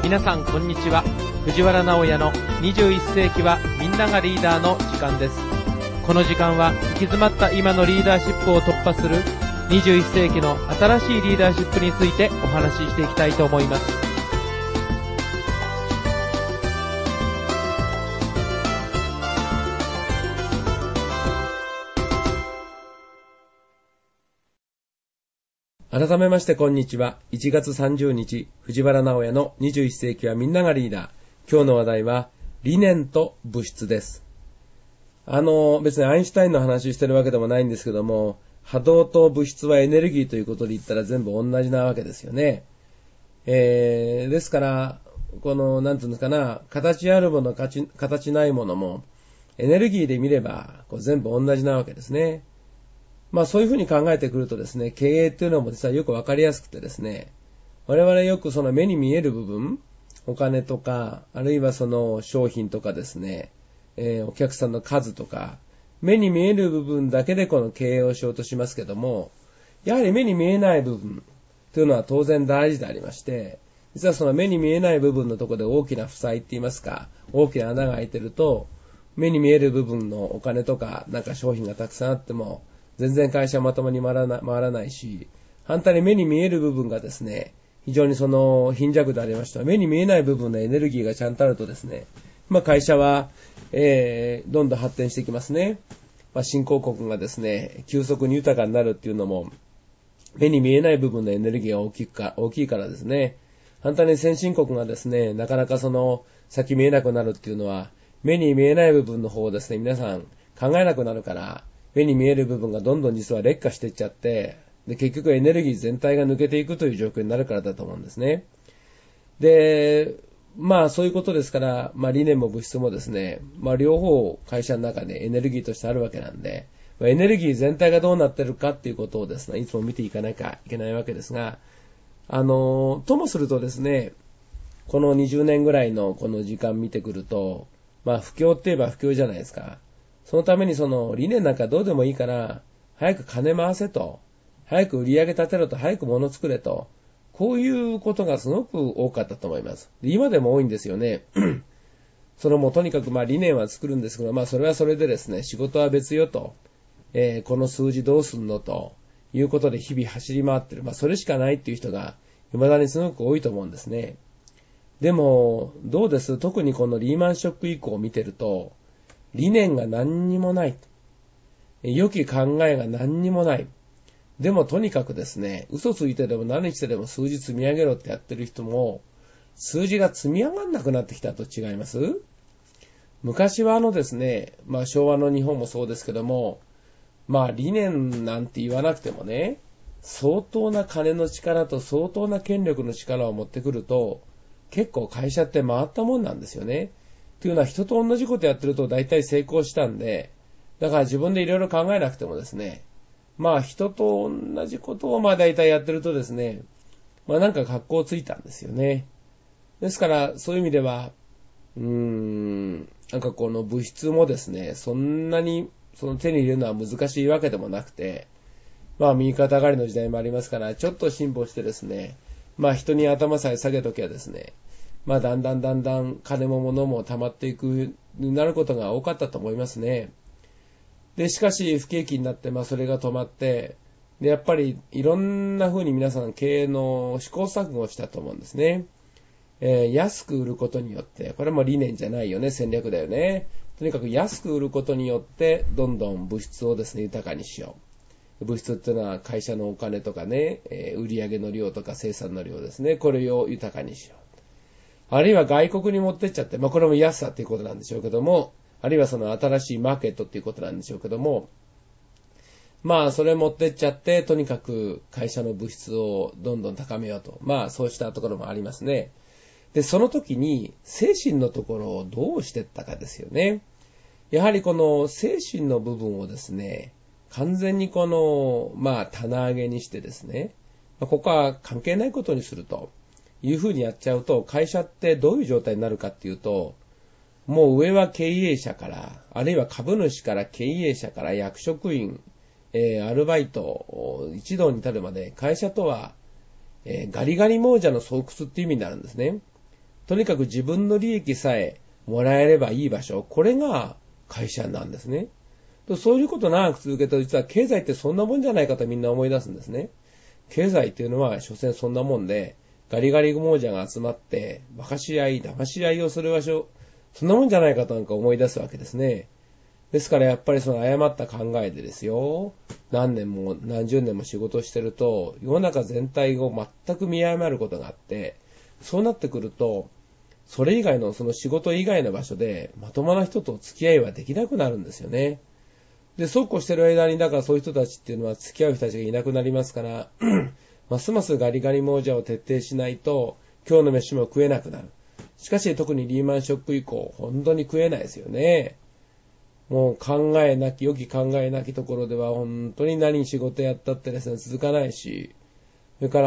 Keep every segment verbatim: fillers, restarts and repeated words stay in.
皆さんこんにちは。藤原直也のにじゅういっ世紀はみんながリーダーの時間です。この時間は行き詰まった今のリーダーシップを突破するにじゅういっ世紀の新しいリーダーシップについてお話ししていきたいと思います。改めましてこんにちは。いちがつさんじゅうにち、藤原直也のにじゅういっ世紀はみんながリーダー。今日の話題は理念と物質です。あの、別にアインシュタインの話してるわけでもないんですけども、波動と物質はエネルギーということで言ったら全部同じなわけですよね。えー、ですから、この、なんていうんですかな、形あるもの、形ないものも、エネルギーで見ればこう全部同じなわけですね。まあそういうふうに考えてくるとですね、経営っていうのも実はよくわかりやすくてですね、我々よくその目に見える部分、お金とか、あるいはその商品とかですね、えー、お客さんの数とか、目に見える部分だけでこの経営をしようとしますけども、やはり目に見えない部分というのは当然大事でありまして、実はその目に見えない部分のところで大きな負債って言いますか、大きな穴が開いてると、目に見える部分のお金とか、なんか商品がたくさんあっても、全然会社まともに回らな、回らないし、反対に目に見える部分がですね、非常にその貧弱でありました。目に見えない部分のエネルギーがちゃんとあるとですね、まあ会社は、えー、どんどん発展していきますね。まあ新興国がですね、急速に豊かになるっていうのも、目に見えない部分のエネルギーが大きいか、大きいからですね。反対に先進国がですね、なかなかその先見えなくなるっていうのは、目に見えない部分の方をですね、皆さん考えなくなるから、目に見える部分がどんどん実は劣化していっちゃって、で結局エネルギー全体が抜けていくという状況になるからだと思うんですね。で、まあそういうことですから、まあ理念も物質もですね、まあ両方会社の中でエネルギーとしてあるわけなんで、エネルギー全体がどうなってるかっていうことをですね、いつも見ていかなきゃいけないわけですが、あの、ともするとですね、このにじゅうねんぐらいのこの時間見てくると、まあ不況って言えば不況じゃないですか。そのためにその理念なんかどうでもいいから、早く金回せと、早く売り上げ立てろと、早く物作れと、こういうことがすごく多かったと思います。今でも多いんですよね。そのもうとにかくまあ理念は作るんですけど、まあそれはそれでですね、仕事は別よと、えー、この数字どうすんのということで日々走り回ってる。まあそれしかないっていう人が未だにすごく多いと思うんですね。でも、どうです？特にこのリーマンショック以降を見てると、理念が何にもない。良き考えが何にもない。でもとにかくですね、嘘ついてでも何してでも数字積み上げろってやってる人も、数字が積み上がんなくなってきたと違います？昔はあのですね、まあ昭和の日本もそうですけども、まあ理念なんて言わなくてもね、相当な金の力と相当な権力の力を持ってくると、結構会社って回ったもんなんですよね。というのは人と同じことやってると大体成功したんで、だから自分でいろいろ考えなくてもですね、まあ人と同じことをまあ大体やってるとですね、まあなんか格好ついたんですよね。ですからそういう意味では、うーん、なんかこの物質もですね、そんなにその手に入れるのは難しいわけでもなくて、まあ右肩上がりの時代もありますから、ちょっと辛抱してですね、まあ人に頭さえ下げときゃですね、まあだんだんだんだん金も物も溜まっていくようになることが多かったと思いますね。で、しかし不景気になって、まあそれが止まって、で、やっぱりいろんな風に皆さん経営の試行錯誤をしたと思うんですね。えー、安く売ることによって、これも理念じゃないよね、戦略だよね。とにかく安く売ることによって、どんどん物質をですね、豊かにしよう。物質っていうのは会社のお金とかね、えー、売上の量とか生産の量ですね。これを豊かにしよう。あるいは外国に持ってっちゃって、まあこれも安さっていうことなんでしょうけども、あるいはその新しいマーケットっていうことなんでしょうけども、まあそれ持ってっちゃって、とにかく会社の物質をどんどん高めようと。まあそうしたところもありますね。で、その時に精神のところをどうしていったかですよね。やはりこの精神の部分をですね、完全にこの、まあ棚上げにしてですね、ここは関係ないことにするというふうにやっちゃうと、会社ってどういう状態になるかっていうと、もう上は経営者から、あるいは株主から経営者から役職員、えー、アルバイト、一同に至るまで会社とは、えー、ガリガリ亡者の巣窟っていう意味になるんですね。 とにかく自分の利益さえもらえればいい場所、これが会社なんですね。そういうことを長く続けると、実は経済ってそんなもんじゃないかとみんな思い出すんですね。経済っていうのは所詮そんなもんで、ガリガリ亡者が集まって、馬鹿し合い、騙し合いをする場所、そんなもんじゃないかとなんか思い出すわけですね。ですからやっぱりその誤った考えでですよ、何年も何十年も仕事をしてると、世の中全体を全く見誤ることがあって、そうなってくると、それ以外のその仕事以外の場所でまともな人と付き合いはできなくなるんですよね。で、そうこうしてる間に、だからそういう人たちっていうのは付き合う人たちがいなくなりますから、ますますガリガリ亡者を徹底しないと、今日の飯も食えなくなる。しかし特にリーマンショック以降、本当に食えないですよね。もう考えなき、良き考えなきところでは本当に何仕事やったってですね、続かないし、それから、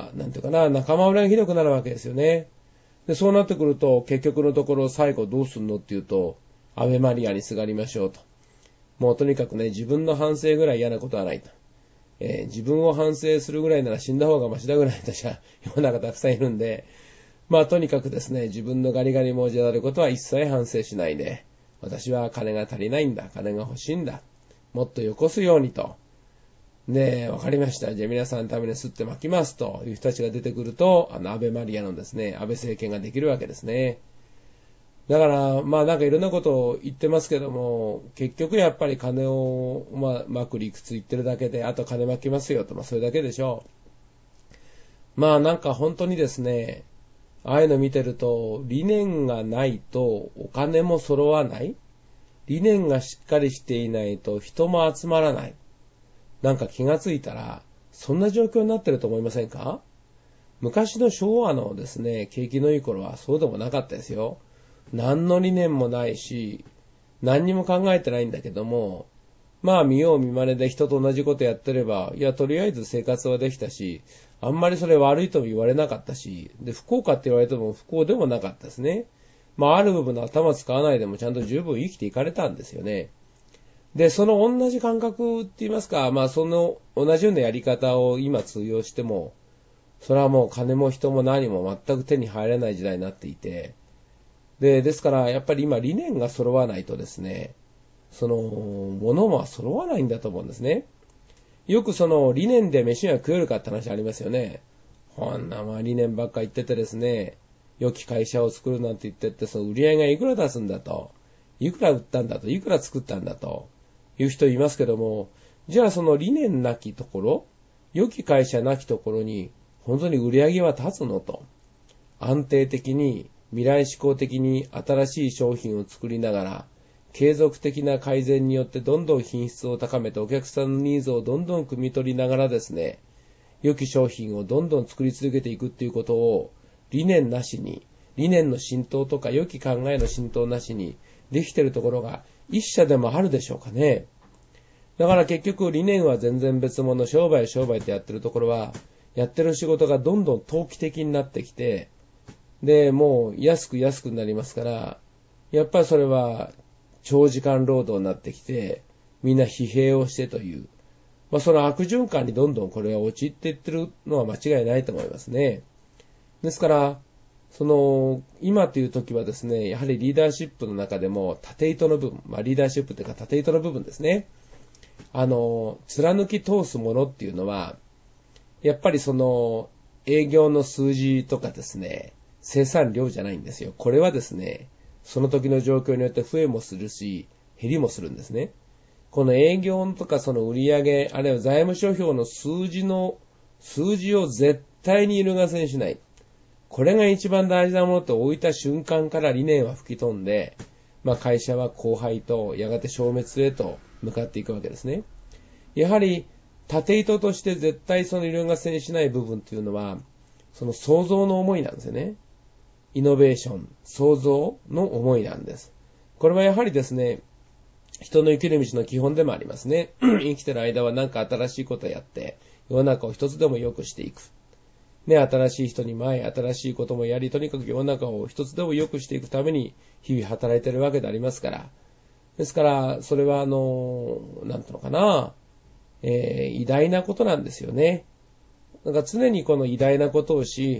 なんていうかな、仲間裏がひどくなるわけですよね。で、そうなってくると、結局のところ最後どうすんのっていうと、アベマリアにすがりましょうと。もうとにかくね、自分の反省ぐらい嫌なことはないと。えー、自分を反省するぐらいなら死んだ方がマシだぐらい私は世の中たくさんいるんで、まあとにかくですね、自分のガリガリ文字であることは一切反省しないで、私は金が足りないんだ、金が欲しいんだ、もっとよこすようにと。で、わかりました。じゃあ皆さんのために吸って巻きますという人たちが出てくると、あの安倍マリアのですね、安倍政権ができるわけですね。だから、まあなんかいろんなことを言ってますけども、結局やっぱり金を、まあ、まく理屈言ってるだけで、あと金巻きますよと、まあそれだけでしょう。まあなんか本当にですね、ああいうの見てると、理念がないとお金も揃わない。理念がしっかりしていないと人も集まらない。なんか気がついたら、そんな状況になってると思いませんか？昔の昭和のですね、景気のいい頃はそうでもなかったですよ。何の理念もないし、何にも考えてないんだけども、まあ見よう見まねで人と同じことやってれば、いやとりあえず生活はできたし、あんまりそれ悪いとも言われなかったし、で不幸かって言われても不幸でもなかったですね。まあある部分の頭使わないでもちゃんと十分生きていかれたんですよね。で、その同じ感覚って言いますか、まあその同じようなやり方を今通用しても、それはもう金も人も何も全く手に入らない時代になっていて、で、ですからやっぱり今理念が揃わないとですね、その物は揃わないんだと思うんですね。よくその理念で飯が食えるかって話ありますよね。こんなまあ理念ばっか言っててですね、良き会社を作るなんて言ってって、その売り上げがいくら出すんだと、いくら売ったんだと、いくら作ったんだという人いますけども、じゃあその理念なきところ、良き会社なきところに本当に売り上げは立つのと、安定的に未来志向的に新しい商品を作りながら、継続的な改善によってどんどん品質を高めてお客さんのニーズをどんどん汲み取りながらですね、良き商品をどんどん作り続けていくっていうことを理念なしに、理念の浸透とか良き考えの浸透なしにできているところが一社でもあるでしょうかね。だから結局理念は全然別物、商売商売ってやってるところは、やってる仕事がどんどん投機的になってきて、で、もう安く安くなりますから、やっぱりそれは長時間労働になってきて、みんな疲弊をしてという、まあその悪循環にどんどんこれは陥っていってるのは間違いないと思いますね。ですから、その、今という時はですね、やはりリーダーシップの中でも縦糸の部分、まあリーダーシップというか縦糸の部分ですね。あの、貫き通すものっていうのは、やっぱりその、営業の数字とかですね、生産量じゃないんですよ。これはですね、その時の状況によって増えもするし、減りもするんですね。この営業とかその売上、あるいは財務諸表の数字の、数字を絶対に揺るがせにしない。これが一番大事なものと置いた瞬間から理念は吹き飛んで、まあ会社は荒廃とやがて消滅へと向かっていくわけですね。やはり縦糸として絶対その揺るがせにしない部分というのは、その創造の思いなんですよね。イノベーション、創造の思いなんです。これはやはりですね、人の生きる道の基本でもありますね。生きてる間は何か新しいことをやって、世の中を一つでも良くしていく。ね、新しい人に前、新しいこともやり、とにかく世の中を一つでも良くしていくために、日々働いてるわけでありますから。ですから、それはあの、なんていうのかな、えー、偉大なことなんですよね。なんか常にこの偉大なことをし、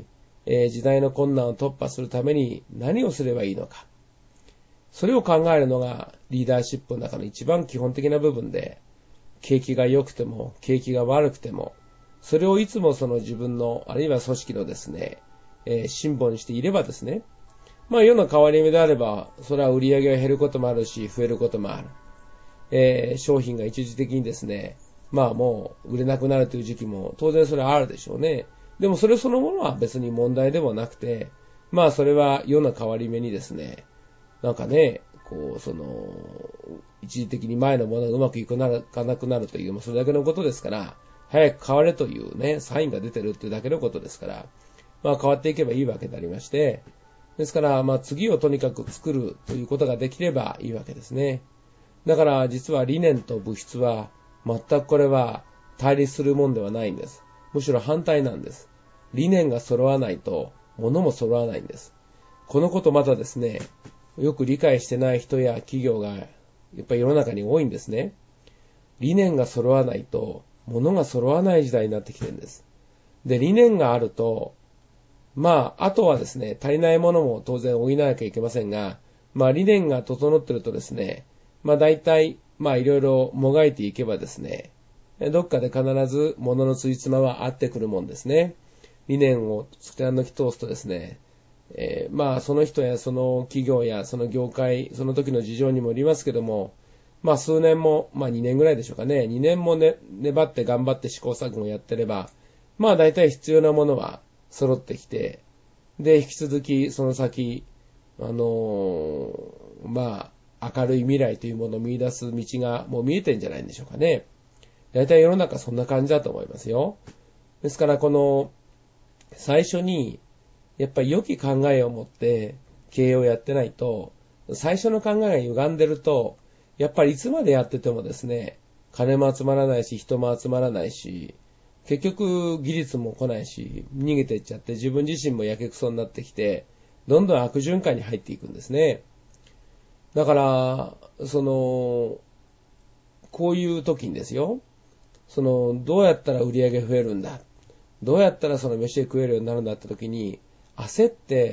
えー、時代の困難を突破するために何をすればいいのか。それを考えるのがリーダーシップの中の一番基本的な部分で、景気が良くても、景気が悪くても、それをいつもその自分の、あるいは組織のですね、えー、シンボルにしていればですね、まあ世の変わり目であれば、それは売り上げが減ることもあるし、増えることもある。えー、商品が一時的にですね、まあもう売れなくなるという時期も当然それはあるでしょうね。でもそれそのものは別に問題でもなくて、まあそれは世の変わり目にですね、なんかね、こう、その、一時的に前のものがうまくいかなくなるという、それだけのことですから、早く変われというね、サインが出てるというだけのことですから、まあ変わっていけばいいわけでありまして、ですから、まあ次をとにかく作るということができればいいわけですね。だから実は理念と物質は、全くこれは対立するもんではないんです。むしろ反対なんです。理念が揃わないと、物も揃わないんです。このことまたですね、よく理解してない人や企業が、やっぱり世の中に多いんですね。理念が揃わないと、物が揃わない時代になってきてるんです。で、理念があると、まあ、あとはですね、足りないものも当然補わなきゃいけませんが、まあ理念が整ってるとですね、まあ大体、まあいろいろもがいていけばですね、どっかで必ず物のついつまは合ってくるもんですね。理念を貫き通すとですね、えー、まあその人やその企業やその業界、その時の事情にもよりますけども、まあ数年も、まあにねんぐらいでしょうかね、にねんもね、粘って頑張って試行錯誤をやってれば、まあ大体必要なものは揃ってきて、で、引き続きその先、あのー、まあ明るい未来というものを見出す道がもう見えてんじゃないんでしょうかね。大体世の中そんな感じだと思いますよ。ですからこの、最初に、やっぱり良き考えを持って経営をやってないと、最初の考えが歪んでると、やっぱりいつまでやっててもですね、金も集まらないし、人も集まらないし、結局技術も来ないし、逃げていっちゃって自分自身もやけくそになってきて、どんどん悪循環に入っていくんですね。だから、その、こういう時にですよ、その、どうやったら売り上げ増えるんだ、どうやったらその飯で食えるようになるんだって時に、焦って、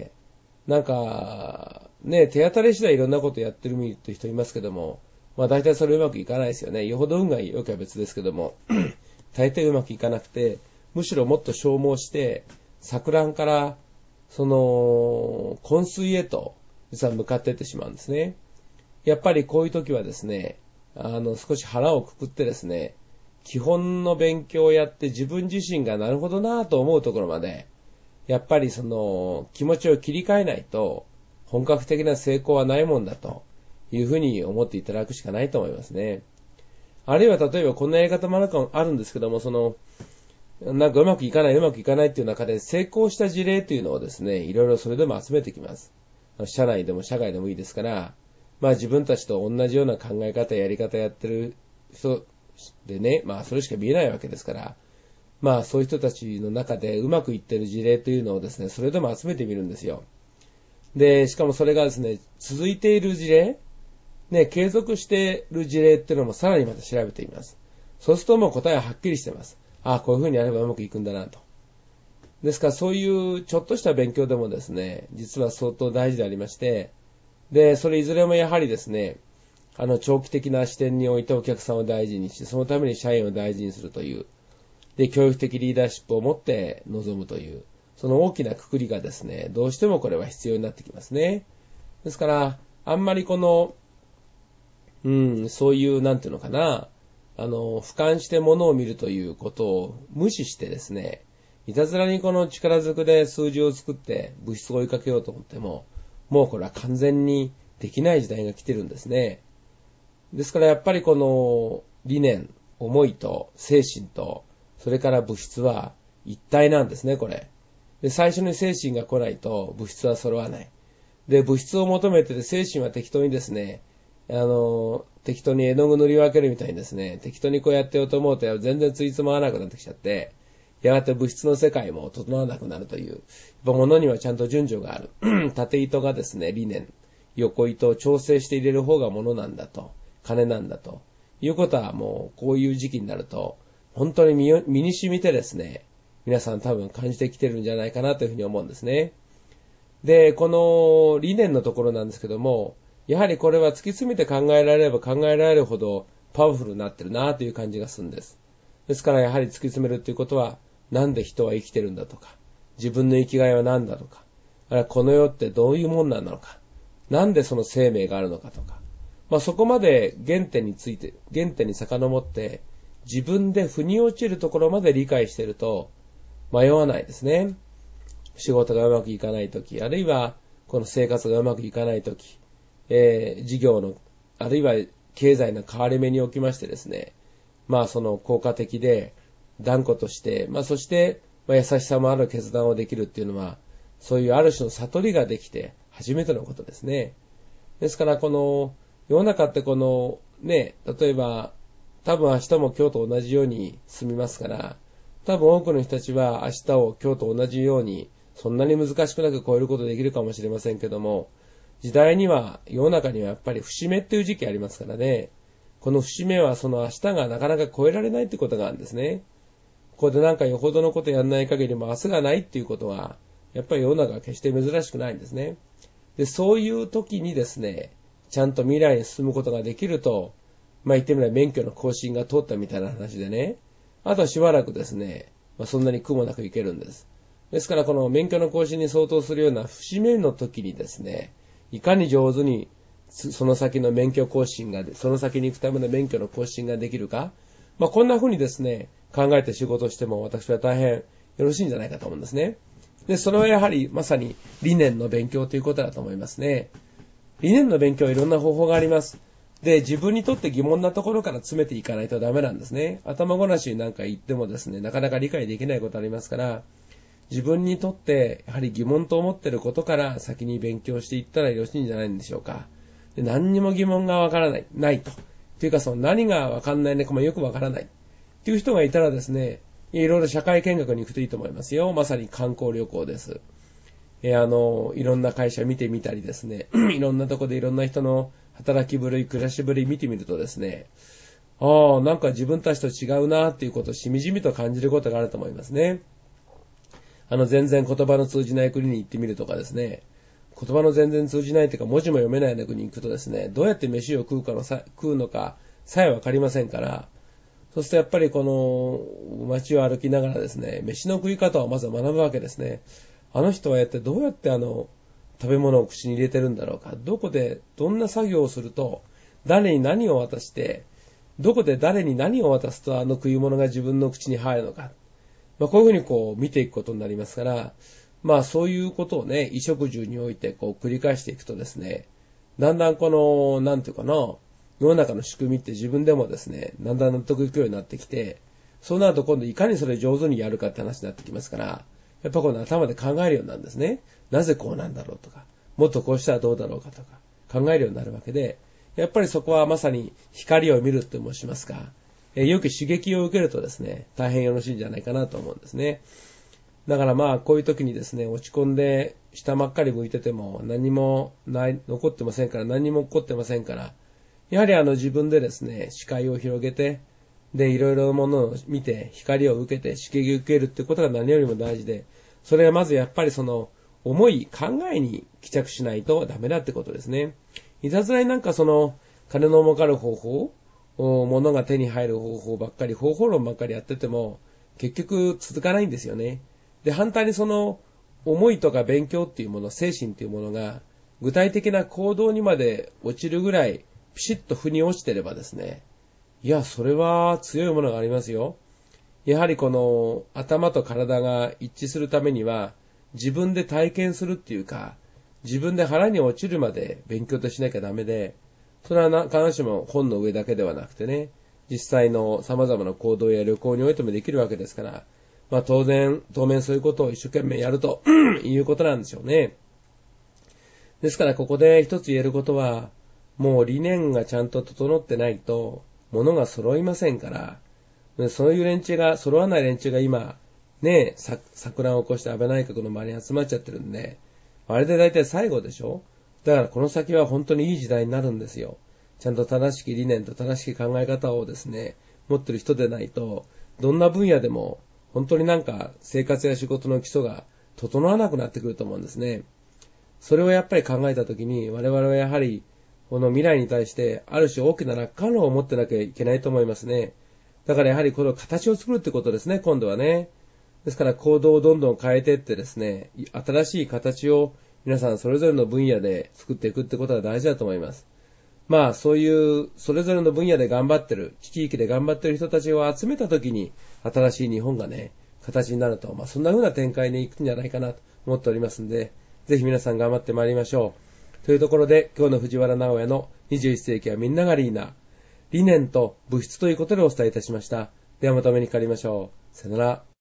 なんか、ね、手当たり次第いろんなことやってるみって人いますけども、まあ大体それうまくいかないですよね。よほど運が良きゃ別ですけども、大抵うまくいかなくて、むしろもっと消耗して、錯乱から、その、昏睡へと、実は向かっていってしまうんですね。やっぱりこういう時はですね、あの、少し腹をくくってですね、基本の勉強をやって自分自身がなるほどなぁと思うところまで、やっぱりその気持ちを切り替えないと本格的な成功はないもんだというふうに思っていただくしかないと思いますね。あるいは例えばこんなやり方もあるんですけども、そのなんかうまくいかないうまくいかないっていう中で成功した事例というのをですね、いろいろそれでも集めてきます。社内でも社外でもいいですから、まあ自分たちと同じような考え方やり方やってる人でね、まあそれしか見えないわけですから、まあそういう人たちの中でうまくいってる事例というのをですね、それでも集めてみるんですよ。で、しかもそれがですね、続いている事例、ね、継続している事例っていうのもさらにまた調べてみます。そうするともう答えははっきりしてます。ああ、こういう風にやればうまくいくんだなと。ですからそういうちょっとした勉強でもですね、実は相当大事でありまして、で、それいずれもやはりですね、あの長期的な視点においてお客さんを大事にして、そのために社員を大事にするという、で、教育的リーダーシップを持って臨むという、その大きな括りがですね、どうしてもこれは必要になってきますね。ですから、あんまりこの、うん、そういう、なんていうのかな、あの、俯瞰して物を見るということを無視してですね、いたずらにこの力ずくで数字を作って物質を追いかけようと思っても、もうこれは完全にできない時代が来てるんですね。ですからやっぱりこの理念、思いと精神と、それから物質は一体なんですね、これ。で、最初に精神が来ないと物質は揃わない。で、物質を求めてて精神は適当にですね、あの、適当に絵の具塗り分けるみたいにですね、適当にこうやってようと思うと全然ついつまわなくなってきちゃって、やがて物質の世界も整わなくなるという、やっぱ物にはちゃんと順序がある。縦糸がですね、理念、横糸を調整して入れる方が物なんだと、金なんだということはもうこういう時期になると、本当に身に染みてですね、 皆さん多分感じてきてるんじゃないかなというふうに思うんですね。で、この理念のところなんですけども、やはりこれは突き詰めて考えられれば考えられるほどパワフルになってるなという感じがするんです。ですからやはり突き詰めるということは、なんで人は生きてるんだとか、自分の生きがいは何だとか、あるいはこの世ってどういうもんなんだろうか、なんでその生命があるのかとか、まあそこまで原点について、原点に遡って、自分で腑に落ちるところまで理解していると、迷わないですね。仕事がうまくいかないとき、あるいはこの生活がうまくいかないとき、えー、事業の、あるいは経済の変わり目におきましてですね、まあその効果的で断固として、まあそして、まあ、優しさもある決断をできるっていうのは、そういうある種の悟りができて初めてのことですね。ですからこの世の中ってこのね、例えば多分明日も今日と同じように進みますから、多分多くの人たちは明日を今日と同じようにそんなに難しくなく超えることできるかもしれませんけども、時代には世の中にはやっぱり節目っていう時期ありますからね、この節目はその明日がなかなか超えられないってことがあるんですね。ここでなんかよほどのことやんない限りも明日がないっていうことは、やっぱり世の中は決して珍しくないんですね。で、そういう時にですね、ちゃんと未来に進むことができると、まあ言ってみれば免許の更新が通ったみたいな話でね、あとはしばらくですね、まあ、そんなに苦もなくいけるんです。ですからこの免許の更新に相当するような節目の時にですね、いかに上手にその先の免許更新が、その先に行くための免許の更新ができるか、まあこんな風にですね、考えて仕事をしても私は大変よろしいんじゃないかと思うんですね。で、それはやはりまさに理念の勉強ということだと思いますね。理念の勉強はいろんな方法があります。で、自分にとって疑問なところから詰めていかないとダメなんですね。頭ごなしになんか言ってもですね、なかなか理解できないことありますから、自分にとってやはり疑問と思っていることから先に勉強していったらよろしいんじゃないんでしょうか。で、何にも疑問がわからない、ないと。というかその何がわかんないのかもよくわからない。っていう人がいたらですね、いろいろ社会見学に行くといいと思いますよ。まさに観光旅行です。えー、あの、いろんな会社見てみたりですね、いろんなとこでいろんな人の働きぶり、暮らしぶり見てみるとですね、ああ、なんか自分たちと違うなっていうことをしみじみと感じることがあると思いますね。あの、全然言葉の通じない国に行ってみるとかですね、言葉の全然通じないというか文字も読めないような国に行くとですね、どうやって飯を食うかのさ、食うのかさえわかりませんから、そうするとやっぱりこの街を歩きながらですね、飯の食い方をまず学ぶわけですね。あの人はやってどうやってあの食べ物を口に入れてるんだろうか。どこでどんな作業をすると、誰に何を渡して、どこで誰に何を渡すとあの食い物が自分の口に入るのか。まあ、こういうふうにこう見ていくことになりますから、まあそういうことをね、衣食住においてこう繰り返していくとですね、だんだんこの、なんていうかな、世の中の仕組みって自分でもですね、だんだん納得いくようになってきて、そうなると今度いかにそれ上手にやるかって話になってきますから、やっぱこの頭で考えるようになるんですね。なぜこうなんだろうとか、もっとこうしたらどうだろうかとか、考えるようになるわけで、やっぱりそこはまさに光を見るって申しますか、えよく刺激を受けるとですね、大変よろしいんじゃないかなと思うんですね。だからまあこういう時にですね、落ち込んで下ばっかり向いてても何もない残ってませんから、何も起こってませんから、やはりあの自分でですね、視界を広げて、でいろいろなものを見て光を受けて刺激を受けるってことが何よりも大事で、それはまずやっぱりその思い考えに帰着しないとダメだってことですね。いたずらになんかその金の儲かる方法、物が手に入る方法ばっかり、方法論ばっかりやってても結局続かないんですよね。で、反対にその思いとか勉強っていうもの、精神っていうものが具体的な行動にまで落ちるぐらいピシッと腑に落ちてればですね、いや、それは強いものがありますよ。やはりこの頭と体が一致するためには自分で体験するっていうか、自分で腹に落ちるまで勉強としなきゃダメで、それは必ずしも本の上だけではなくてね、実際の様々な行動や旅行においてもできるわけですから、まあ当然、当面そういうことを一生懸命やるということなんでしょうね。ですからここで一つ言えることは、もう理念がちゃんと整ってないと、物が揃いませんから、そういう連中が、揃わない連中が今、ね、錯乱を起こして安倍内閣の周りに集まっちゃってるんで、あれで大体最後でしょ？だからこの先は本当にいい時代になるんですよ。ちゃんと正しき理念と正しき考え方をですね、持ってる人でないと、どんな分野でも本当になんか生活や仕事の基礎が整わなくなってくると思うんですね。それをやっぱり考えたときに、我々はやはりこの未来に対してある種大きな楽観論を持ってなきゃいけないと思いますね。だからやはりこの形を作るってことですね、今度はね。ですから行動をどんどん変えていってですね、新しい形を皆さんそれぞれの分野で作っていくってことが大事だと思います。まあそういうそれぞれの分野で頑張ってる、地域で頑張ってる人たちを集めたときに新しい日本がね、形になると、まあそんな風な展開に行くんじゃないかなと思っておりますんで、ぜひ皆さん頑張ってまいりましょう。というところで今日の藤原直哉のにじゅういっ世紀はみんながリーダー、理念と物質ということでお伝えいたしました。ではまたお目にかかりましょう。さよなら。